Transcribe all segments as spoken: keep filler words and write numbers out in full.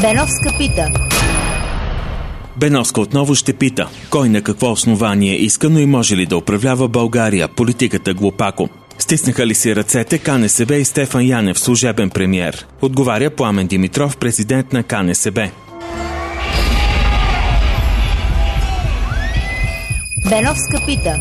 Беновска пита. Беновска отново ще пита. Кой на какво основание иска, но и може ли да управлява България? Политиката глупако. Стиснаха ли си ръцете КНСБ и Стефан Янев, служебен премиер? Отговаря Пламен Димитров, президент на КНСБ. Беновска пита.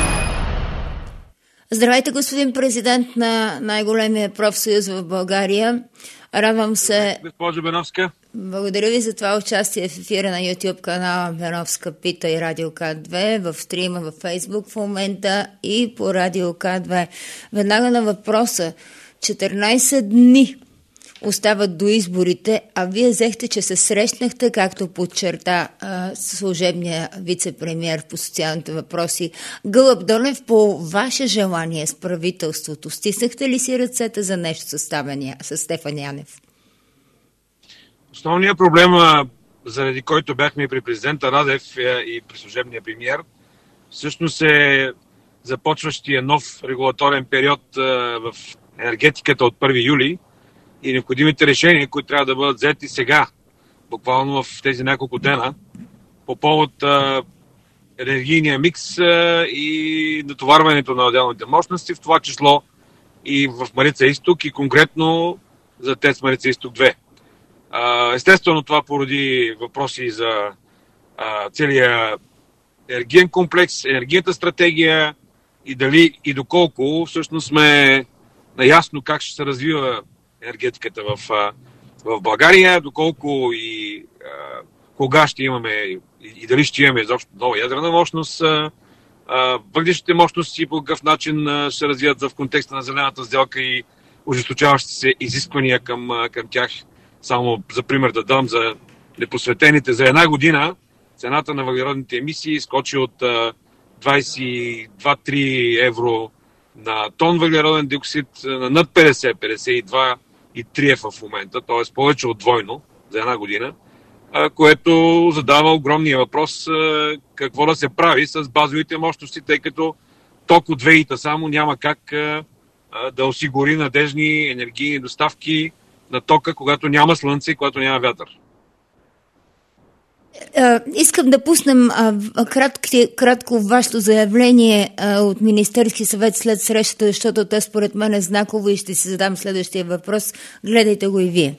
Здравейте, господин президент на най-големия профсъюз в България. Радвам се... Госпожо Беновска. Благодаря ви за това участие в ефира на YouTube канала Беновска пита и Радио К две, в стрима във Facebook в момента и по Радио К две. Веднага на въпроса. четиринайсет дни остават до изборите, а вие взехте, че се срещнахте, както подчерта а, служебния вице-премиер по социалните въпроси Гълъб Донев, по ваше желание с правителството. Стиснахте ли си ръцете за нещо с Стефан Янев? Основният проблем, заради който бяхме и при президента Радев и при служебния премиер, всъщност е започващия нов регулаторен период в енергетиката от първи юли и необходимите решения, които трябва да бъдат взети сега, буквално в тези няколко дена, по повод а, енергийния микс а, и натоварването на отделните мощности, в това число и в Марица Изток и конкретно за ТЕЦ Марица Изток две. А, естествено, това породи въпроси за а, целия енергиен комплекс, енергийната стратегия и дали и доколко всъщност сме наясно как ще се развива енергетиката в, в България, доколко и а, кога ще имаме и, и дали ще имаме изобщо нова ядрена мощност, а, въглищните мощности по какъв начин а, ще развият в контекста на зелената сделка и ожесточаващи се изисквания към, а, към тях. Само за пример да дам за непосветените. За една година цената на въглеродните емисии скочи от а, двайсет и два до три евро на тон въглероден диоксид на над петдесет, петдесет и два и три е в момента, т.е. повече от двойно за една година, което задава огромния въпрос какво да се прави с базовите мощности, тъй като ток от ВЕИ-та само няма как да осигури надежни енергийни доставки на тока, когато няма слънце и когато няма вятър. Искам да пуснем а, кратки, кратко вашето заявление а, от Министерски съвет след срещата, защото те според мен е знаково и ще си задам следващия въпрос. Гледайте го и вие.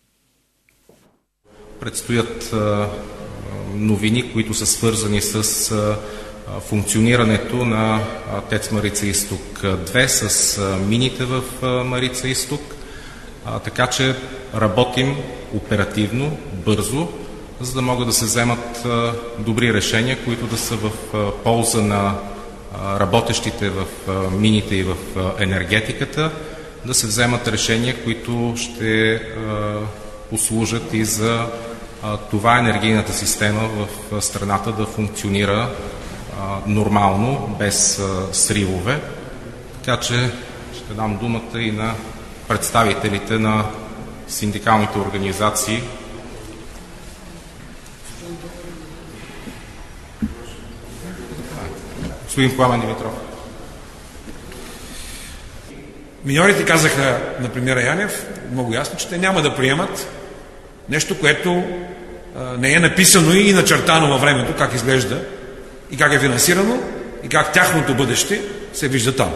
Предстоят а, новини, които са свързани с а, функционирането на а, ТЕЦ Марица Изток две, с а, мините в а, Марица Изток, а, така че работим оперативно, бързо, за да могат да се вземат а, добри решения, които да са в а, полза на а, работещите в а, мините и в а, енергетиката, да се вземат решения, които ще а, послужат и за а, това енергийната система в а, страната да функционира а, нормално, без а, сривове. Така че ще дам думата и на представителите на синдикалните организации. Господин Пламен Димитров. Миньорите казаха на премиера Янев много ясно, че те няма да приемат нещо, което а, не е написано и начертано във времето, как изглежда и как е финансирано и как тяхното бъдеще се вижда там.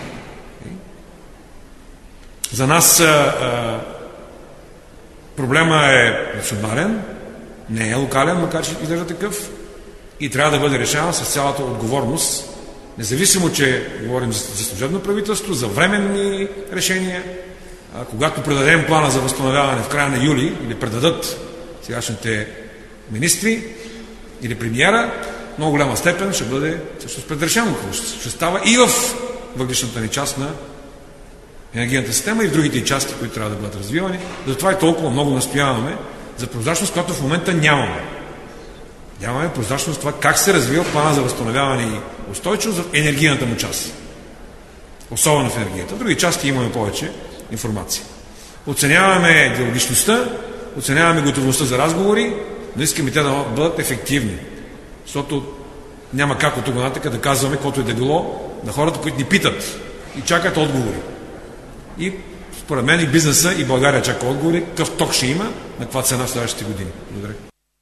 За нас а, а, проблема е национален, не е локален, макар че изглежда такъв, и трябва да бъде решаван с цялата отговорност, независимо, че говорим за, за служебно правителство, за временни решения. А, когато предадем плана за възстановяване в края на юли, или предадат сегашните министри или премиера, много голяма степен ще бъде всъщност предрешено какво ще, ще става и в въглищната ни част на енергийната система и в другите части, които трябва да бъдат развивани. Затова и толкова много настояваме за прозрачност, която в момента нямаме. Нямаме прозрачност това как се развива плана за възстановяване и устойчивост в енергийната му част. Особено в енергията. В други части имаме повече информация. Оценяваме диалогичността, оценяваме готовността за разговори, но искаме те да бъдат ефективни. Защото няма как от тук нататък да казваме каквото и да било на хората, които ни питат и чакат отговори. И Според мен и бизнеса, и България чака отговори, какъв ток ще има, на каква цена в следващите години. Благодаря.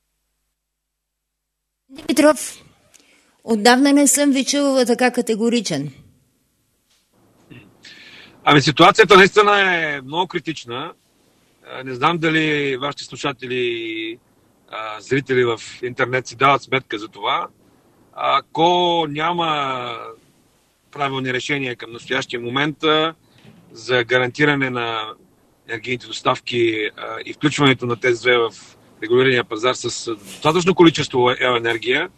Димитров, отдавна не съм ви чувала така категоричен. Ами ситуацията наистина е много критична. Не знам дали вашите слушатели, зрители в интернет си дават сметка за това. Ако няма правилни решения към настоящия момент за гарантиране на енергийните доставки и включването на тези две в регулирания пазар с достатъчно количество енергия,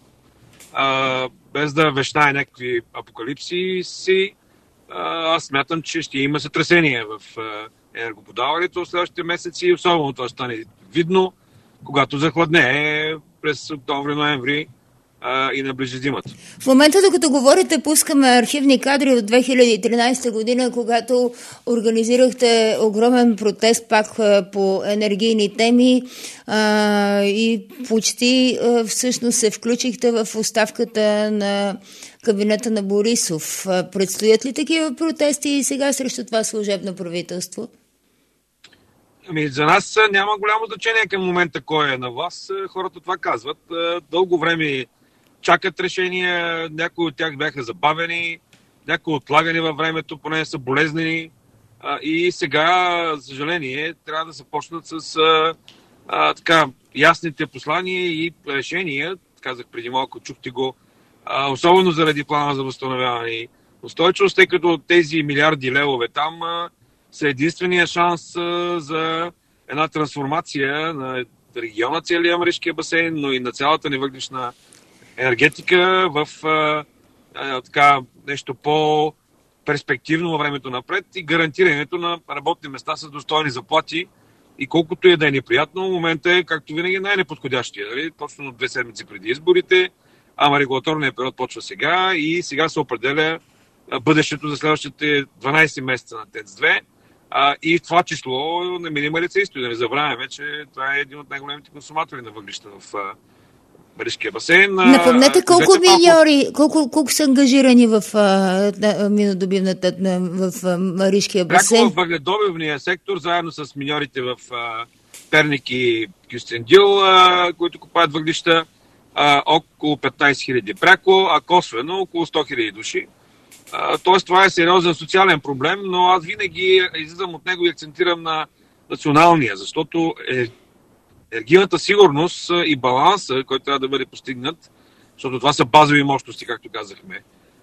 без да вещае някакви апокалипси си, аз смятам, че ще има сътресение в енергоподаването в следващите месеци. Особено това ще стане видно, когато захладне през октомври-ноември и наближи зимата. В момента, докато говорите, пускаме архивни кадри от две хиляди и тринадесета година, когато организирахте огромен протест пак по енергийни теми а, и почти а, всъщност се включихте в оставката на кабинета на Борисов. Предстоят ли такива протести и сега срещу това служебно правителство? Ами, за нас няма голямо значение към момента кой е на власт. Хората това казват. Дълго време чакат решения, някои от тях бяха забавени, някои отлагани във времето, поне са болезнени. И сега, за съжаление, трябва да започнат с а, а, така, ясните послания и решения. Казах преди малко, чухте го, а, особено заради плана за възстановяване и устойчивост, тъй като тези милиарди левове там а, са единствения шанс а, за една трансформация на региона, целия Маришкия басейн, но и на цялата ни въглищна енергетика в а, а, така, нещо по-перспективно във времето напред и гарантирането на работни места с достойни заплати. И колкото и да е неприятно, момента е, както винаги, най-неподходящия. Дали? Точно две седмици преди изборите, ама регулаторният период почва сега и сега се определя бъдещето за следващите дванадесет месеца на ТЕЦ две. А, и в това число намери Марица изток. Да не забравяме, че това е един от най-големите консуматори на въглища в а, Маришкия басейн. Напомнете колко миньори, колко, колко са ангажирани в а, минодобивната, в а, Маришкия басейн? Пряко в въгледобивния сектор, заедно с миньорите в а, Перник и Кюстендил, а, които купаят въглища, а, около петнадесет хиляди пряко, а косвено около сто хиляди души. Тоест това е сериозен социален проблем, но аз винаги излизам от него и акцентирам на националния, защото е енергийната сигурност и баланса, който трябва да бъде постигнат, защото това са базови мощности, както казахме.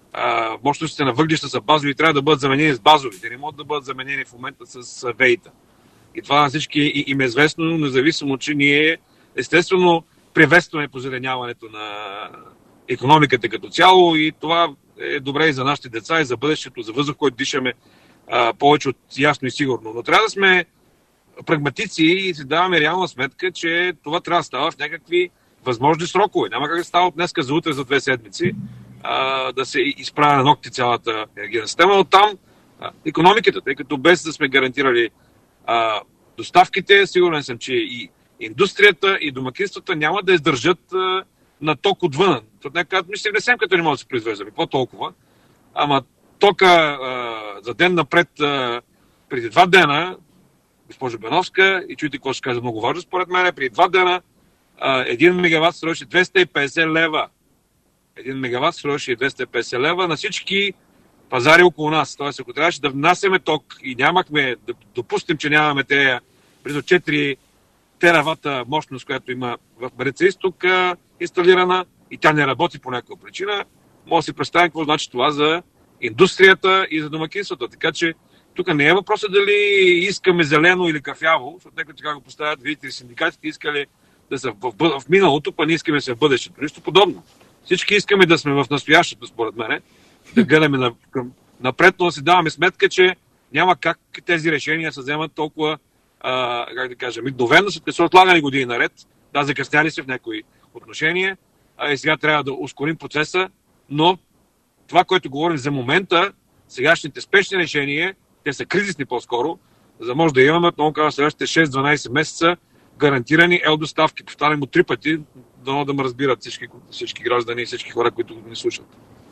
А, мощностите на въглища са базови и трябва да бъдат заменени с базови. Те не могат да бъдат заменени в момента с веита. И това на всички им е известно, независимо, че ние естествено приветстваме позеленяването на икономиката като цяло и това е добре и за нашите деца, и за бъдещето, за въздух, който дишаме а, повече от ясно и сигурно. Но трябва да сме прагматици и си даваме реална сметка, че това трябва да става в някакви възможни срокове. Няма как да става от днеска за утре, за две седмици, а, да се изправя на ногти цялата енергийна система. Но там а, икономиката, тъй като без да сме гарантирали а, доставките, сигурен съм, че и индустрията, и домакинствата няма да издържат а, на ток отвън. Защото някак казват, ми ще внесем, като не може да се произвеждаме. По-толкова. Ама тока а, за ден напред, а, преди два дена, госпожо Беновска, и чуйте какво ще кажа много важно, според мен, преди два дена а, един мегаватт струваше двеста и петдесет лева. Един мегаватт струваше двеста и петдесет лева на всички пазари около нас. Тоест, ако трябваше да внасяме ток и нямахме, да допустим, че нямаме тези близо четири теравата мощност, която има в Марица изток инсталирана и тя не работи по някаква причина, може да си представим какво значи това за индустрията и за домакинствата. Така че тук не е въпросът дали искаме зелено или кафяво, защото някой така го поставят, видите ли, синдикатите искали да са в, в, в миналото, па не искаме да се в бъдещето. Нищо подобно. Всички искаме да сме в настоящето, според мен, да гледаме на, напред, но да си даваме сметка, че няма как тези решения се вземат толкова, а, как да кажа, мигновено, след като са отлагани години наред. Да, закъсняли се в някои отношения, а и сега трябва да ускорим процеса, но това, което говорим за момента, сегашните спешни решения, те са кризисни по-скоро, за да може да имаме, отново казвам, следващите шест-дванадесет месеца гарантирани ел доставки. Повтарям го три пъти, дано да ме разбират всички, всички граждани и всички хора, които ни слушат.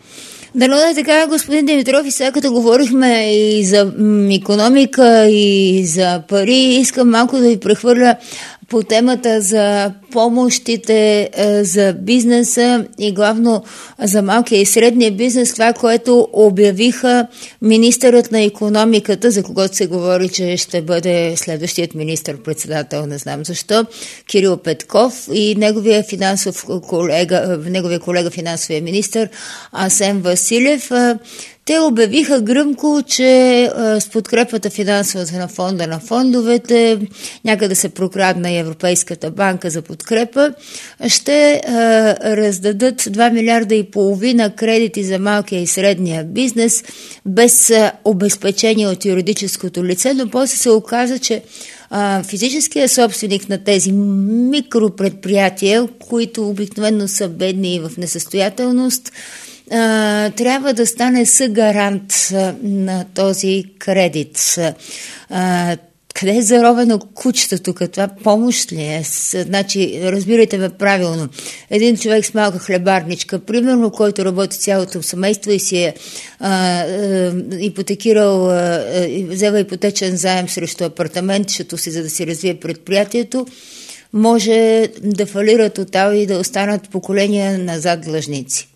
Да, но да, така, господин Димитров, и сега като говорихме и за икономика, и за пари, искам малко да ви прехвърля по темата за помощите за бизнеса и главно за малкия и средния бизнес, това, което обявиха министърът на икономиката, за когото се говори, че ще бъде следващият министър-председател, не знам защо, Кирил Петков, и неговия финансов колега, неговия колега финансовия министър Асен Василев. Те обявиха гръмко, че а, с подкрепата финансовата на фонда на фондовете, някъде се прокрадна и Европейската банка за подкрепа, ще а, раздадат два милиарда и половина кредити за малкия и средния бизнес без а, обезпечение от юридическото лице, но после се оказа, че а, физическият собственик на тези микропредприятия, които обикновено са бедни и в несъстоятелност, Uh, трябва да стане съгарант uh, на този кредит. Uh, къде е заровено кучето тук? Това помощ ли е? Значи, разбирайте ме правилно. Един човек с малка хлебарничка, примерно, който работи цялото семейство и си е uh, uh, ипотекирал, uh, взема ипотечен заем срещу апартаментчето си, за да си развие предприятието, може да фалира тотал и да останат поколения назад длъжници.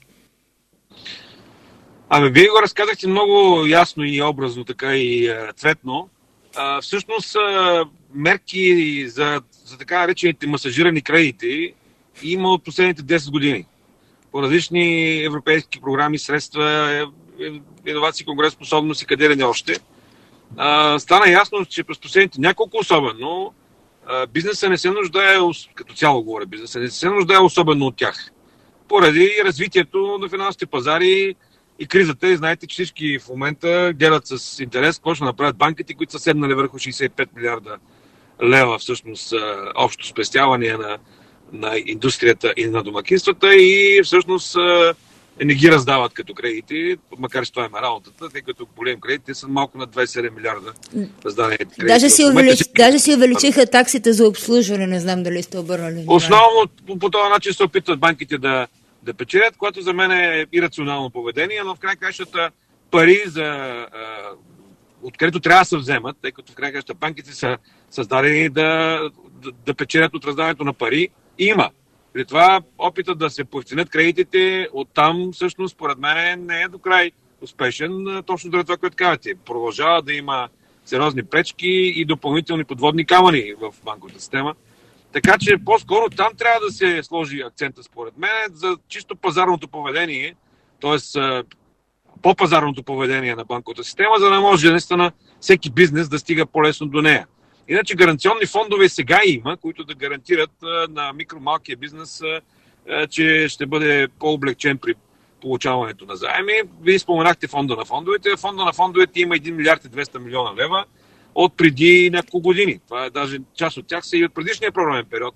Ами, вие го разказахте много ясно и образно, така и а, цветно. А, всъщност, а, мерки за, за така наречените масажирани кредити има от последните десет години. По различни европейски програми, средства, иновации, конгресспособност и къде ли не още. А, стана ясно, че през последните няколко особено, а, бизнеса не се нуждае, като цяло говоря, бизнеса не се нуждае особено от тях. Поради развитието на финансовите пазари и кризата, и знаете, че всички в момента гледат с интерес какво ще направят банките, които са седнали върху шейсет и пет милиарда лева, всъщност общо спестяване на, на индустрията и на домакинствата, и всъщност не ги раздават като кредити, макар че това има работата, тъй като голем кредити са малко на двадесет и седем милиарда раздадените кредити. Даже си, увелич... си... Даже си увеличиха таксите за обслужване, не знам дали сте обърнали. Основно по, по този начин се опитват банките да да печелят, което за мен е ирационално поведение, но в край кращата пари, за, а, откъдето трябва да се вземат, тъй като в край кращата банките са създадени да, да, да печелят от раздаването на пари, има. При това опитът да се повценят кредитите оттам, всъщност, според мен не е до край успешен, точно заради това, което казвате. Продължава да има сериозни пречки и допълнителни подводни камъни в банковата система. Така че по-скоро там трябва да се сложи акцента, според мен, за чисто пазарното поведение, т.е. по-пазарното поведение на банковата система, за да може наистина всеки бизнес да стига по-лесно до нея. Иначе гаранционни фондове сега има, които да гарантират на микро-малкия бизнес, че ще бъде по-облегчен при получаването на заеми. Вие споменахте фонда на фондовете. Фонда на фондовете има един милиард и двеста милиона лева от преди няколко години. Това е даже част от тях са и от предишния програмен период.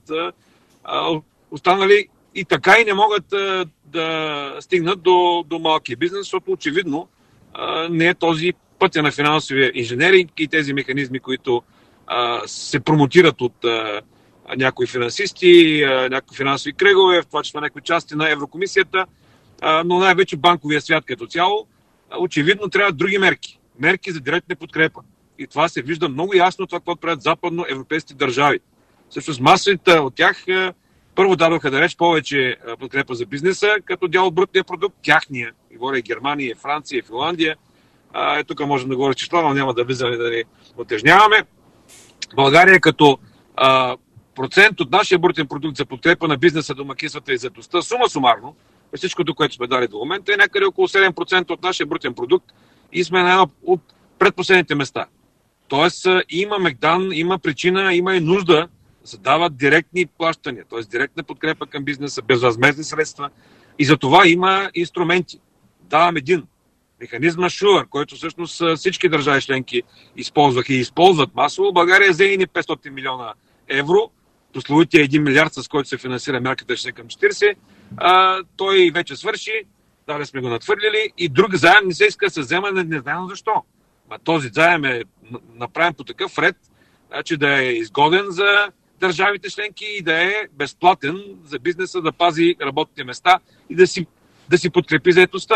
Останали и така и не могат да стигнат до, до малкия бизнес, защото очевидно не е този пътя на финансовия инженеринг и тези механизми, които се промотират от някои финансисти, някои финансови кръгове, в това число някои части на Еврокомисията, но най-вече банковия свят като цяло. Очевидно трябва други мерки. Мерки за директна подкрепа. И това се вижда много ясно, това, което правят западноевропейските държави. Всъщност масите от тях първо дадоха да реч повече подкрепа за бизнеса, като дял от брутния продукт, тяхния. И говоря и Германия, и Франция, и Финландия. Е, тук можем да говорим числа, но няма да влизаме да ни отежняваме. България като а, процент от нашия брутен продукт за подкрепа на бизнеса, домакинствата и заетостта, сума сумарно, всичкото, което сме дали до момента, е някъде около седем процента от нашия брутен продукт и сме на едно от предпоследните места. Тоест има мегдан, има причина, има и нужда да се дават директни плащания, т.е. директна подкрепа към бизнеса, безвъзмездни средства. И за това има инструменти. Давам един. Механизма Шуър, който всъщност всички държави членки използваха и използват масово. България взе и петстотин милиона евро, прословутия един милиард, с който се финансира мярката шестдесет към четиридесет. А, той вече свърши, дали сме го надхвърлили и друг заем не се иска да се взема, не, не знам защо. А този заем е направен по такъв ред, че да е изгоден за държавите членки и да е безплатен за бизнеса, да пази работните места и да си, да си подкрепи заетостта.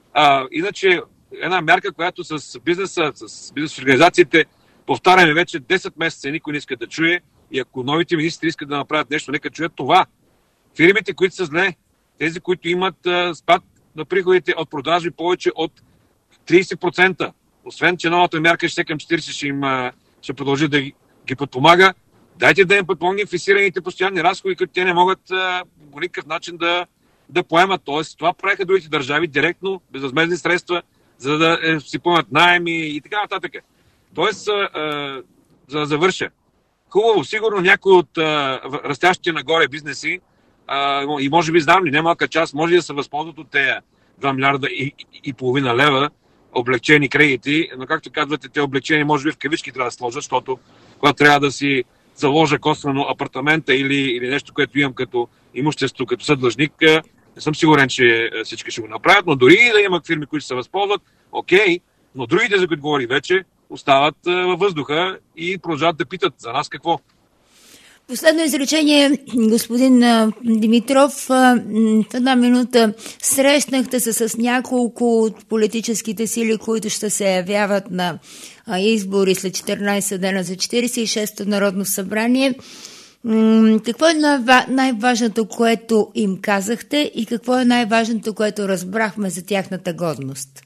А, иначе една мярка, която с бизнеса, с бизнес организациите повтаряме вече десет месеца, никой не иска да чуе, и ако новите министри искат да направят нещо, нека чуят това. Фирмите, които са зле, тези, които имат а, спад на приходите от продажби повече от трийсет процента, освен че новата мярка ще към четирийсет ще, им, а, ще продължи да ги, ги подпомага, дайте да им подпомогнем фиксираните постоянни разходи, които те не могат а, по никакъв начин да, да поемат. Тоест, това правиха другите държави директно, безвъзмездни средства, за да е, си поемат наеми и така нататък. Тоест, а, а, за да завърша, хубаво, сигурно някои от а, растящите нагоре бизнеси, а, и може би знам ли, немалка част, може да се възползват от тези два милиарда и, и, и половина лева облегчени кредити, но както казвате, те облегчени може би в кавички трябва да сложат, защото когато трябва да си заложа косвено апартамента или, или нещо, което имам като имущество, като съдлъжник, не съм сигурен, че всички ще го направят, но дори да има фирми, които се възползват, окей, но другите, за които говори вече, остават във въздуха и продължават да питат за нас какво. Последно изречение, господин Димитров, в една минута срещнахте се с няколко от политическите сили, които ще се явяват на избори след четиринайсет дена за четирийсет и шесто Народно събрание. Какво е най-важното, което им казахте и какво е най-важното, което разбрахме за тяхната годност?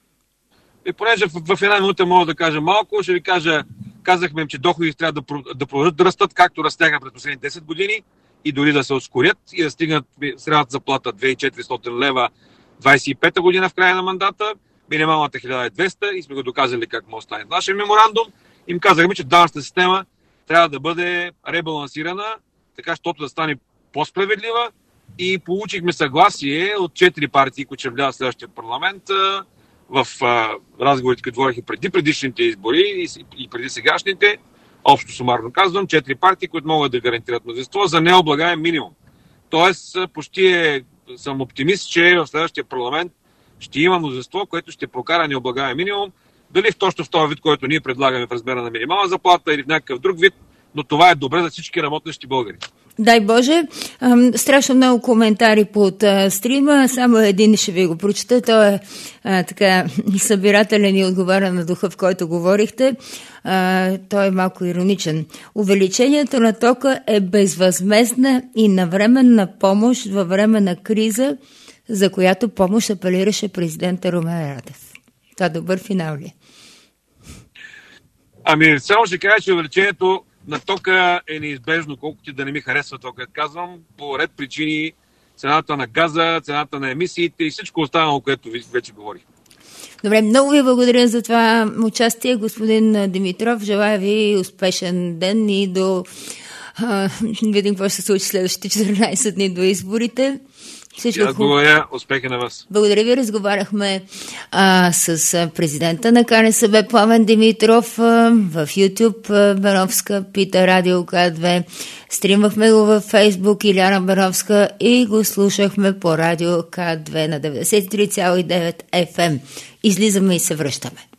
И понеже в, в една минута мога да кажа малко, ще ви кажа, казахме им, че доходите трябва да, да продължат да растат, както растяха през последните десет години и дори да се ускорят и да стигнат средната заплата две хиляди и четиристотин лева двайсет и пета година в края на мандата, минималната хиляда и двеста и сме го доказали как може да стане. Нашия меморандум им казахме, че данъчната система трябва да бъде ребалансирана, така щото да стане по-справедлива и получихме съгласие от четири партии, които ще влязат в следващия парламент в а, разговорите, които говорих и преди предишните избори и, и преди сегашните, общо сумарно казвам, четири партии, които могат да гарантират мнозинство за необлагаем минимум. Тоест, почти е, съм оптимист, че в следващия парламент ще има мнозинство, което ще прокара необлагаем минимум, дали в точно в този вид, който ние предлагаме в размера на минимална заплата или в някакъв друг вид, но това е добре за всички работещи българи. Дай Боже, страшно много коментари под стрима, само един ще ви го прочета, той е а, така събирателен и отговаря на духа, в който говорихте, а, той е малко ироничен. Увеличението на тока е безвъзмездна и навременна помощ във време на криза, за която помощ апелираше президента Румен Радев. Това добър финал ли? Ами, само ще кажа, че увеличението на тока е неизбежно, колкото и да не ми харесва това, което казвам, по ред причини, цената на газа, цената на емисиите и всичко останало, което вече говорих. Добре, много ви благодаря за това участие, господин Димитров. Желая ви успешен ден и до а, видим какво ще се случи следващите четиринайсет дни до изборите. Всичко благодаря, успехи на вас. Благодаря ви, разговаряхме а, с президента на КНСБ Пламен Димитров а, в YouTube. Беновска пита Радио К две. Стримахме го във Facebook Иляна Беновска и го слушахме по Радио К две на деветдесет и три цяло и девет Еф Ем. Излизаме и се връщаме.